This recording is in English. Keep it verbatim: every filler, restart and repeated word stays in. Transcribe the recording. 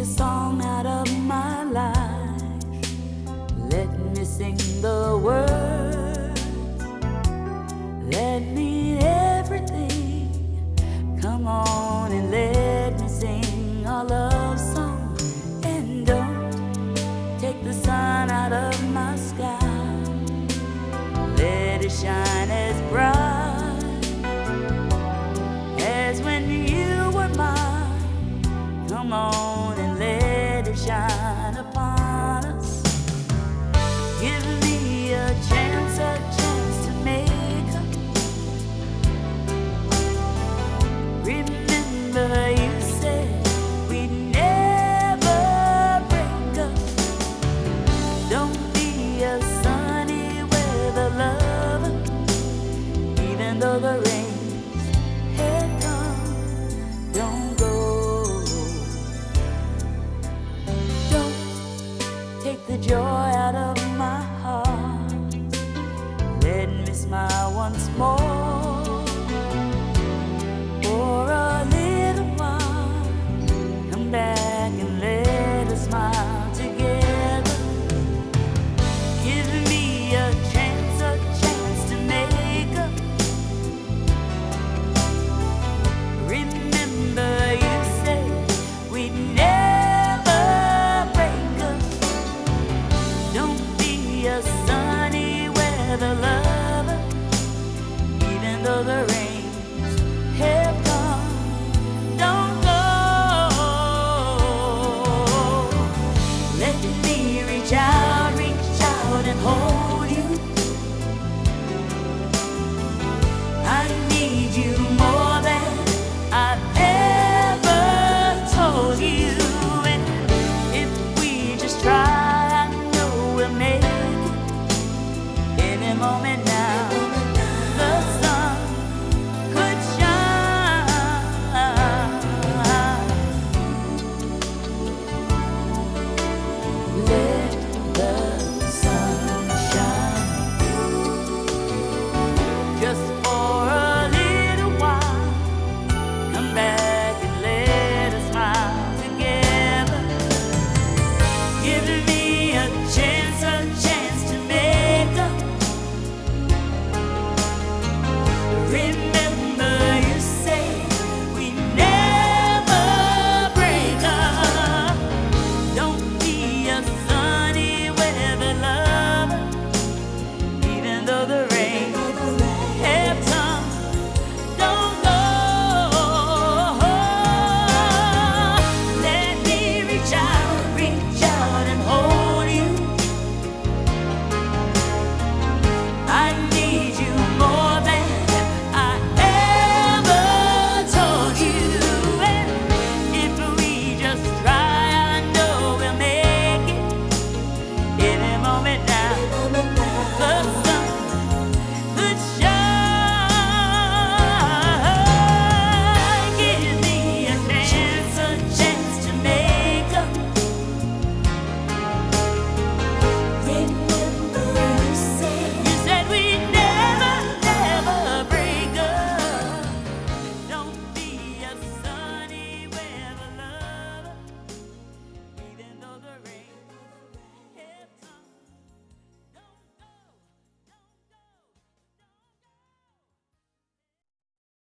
song out of my life. Let me sing the words that mean everything. Come on and let me sing a love song. And don't take the sun out of my sky. Let it shine as bright as when you were mine. Come on and let it shine upon us. Give me a chance, a chance to make up. Remember you said we'd never break up. Don't be a sunny weather lover, even though the rains had come. Don't go. Don't take the joy